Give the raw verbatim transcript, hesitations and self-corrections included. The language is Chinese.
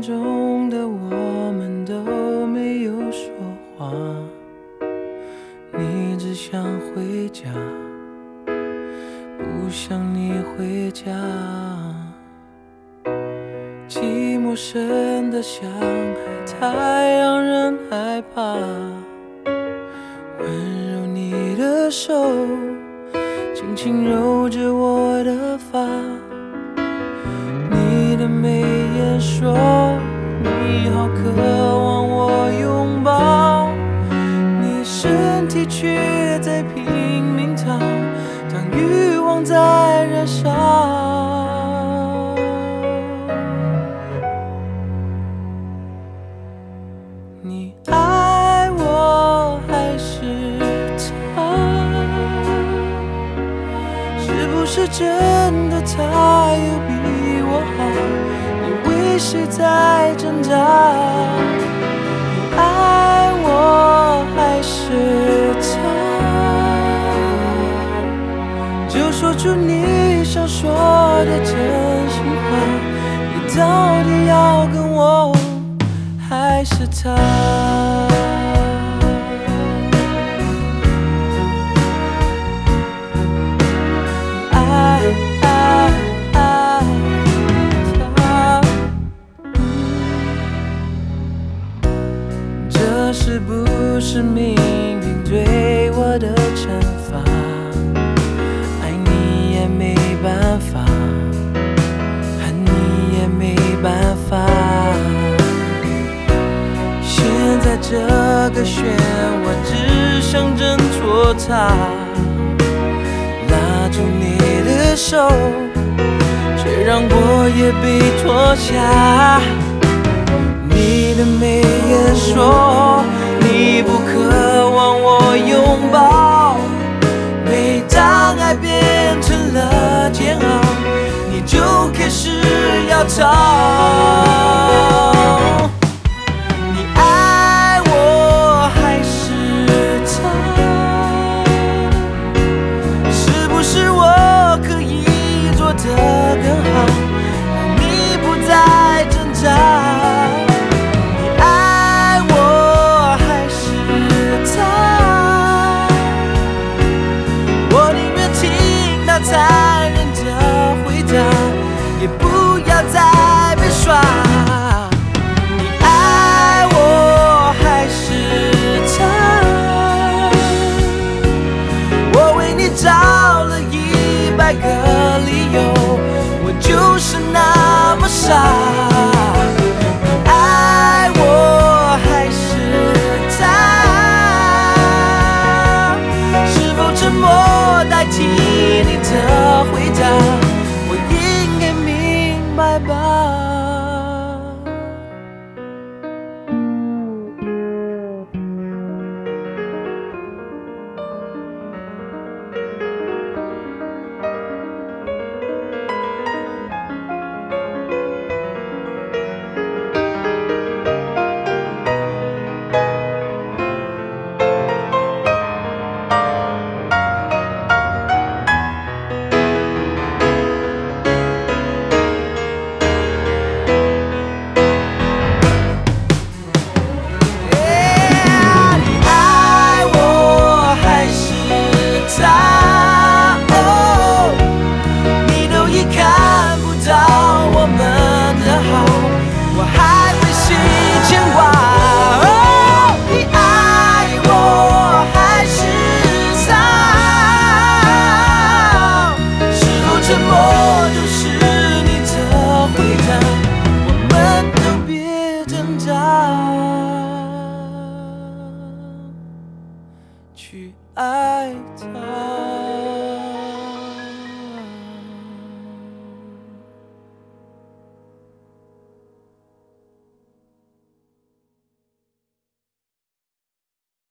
中的我们都没有说话，你只想回家，不想你回家。寂寞深得像海太让人害怕，温柔你的手轻轻揉着我的发，你的眉眼说你好渴望我拥抱，你身体却在拼命逃，当欲望在燃烧。你爱我还是他？是不是真的他有比我好？你为谁在挣扎？你爱我还是他？就说出你想说的真心话，你到底要跟我还是他？爱爱爱他，这是不是命运对我的惩罚？爱你也没办法，恨你也没办法。现在这个漩涡只想挣脱它，拉住你的手，却让我也被拖下。你的眉眼说你不渴望我拥抱，每当爱变成了煎熬，你就开始要逃。得更好，让你不再挣扎。你爱我还是他？我宁愿听他残忍的回答，也不要再被耍。你爱我还是他？我为你找了一百个理由，就是那么傻。你爱我还是他？是否沉默代替你的回答？我应该明白吧。去爱他。